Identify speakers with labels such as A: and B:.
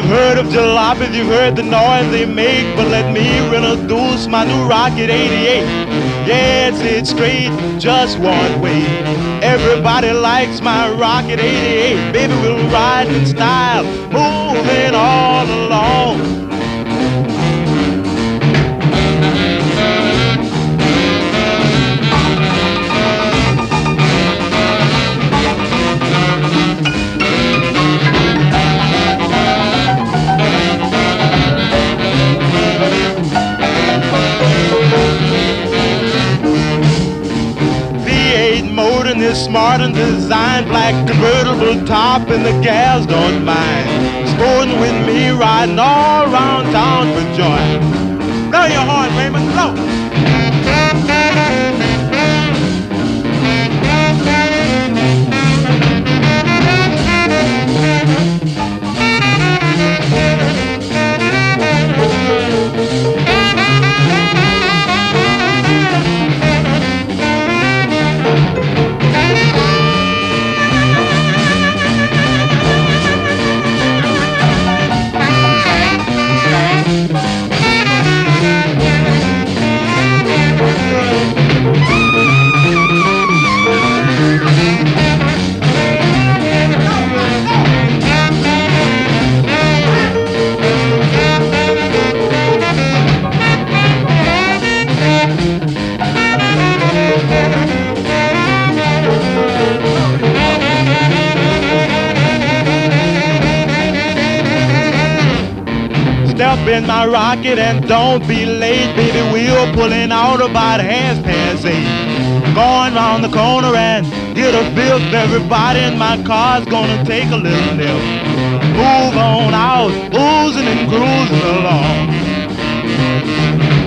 A: You've heard of jalopies, you've heard the noise they make, but let me introduce my new Rocket 88. Yes, it's straight, just one way. Everybody likes my Rocket 88. Baby, we'll ride in style, moving all along. Motor is smart and designed, black convertible top, and the gals don't mind. Sporting with me, riding all around town for joy. Blow your horn, Raymond, blow. Step in my rocket and don't be late, baby. We're pulling out about 8:30. Going round the corner and get a fifth. Everybody in my car's gonna take a little nip. Move on out, oozing and cruising along.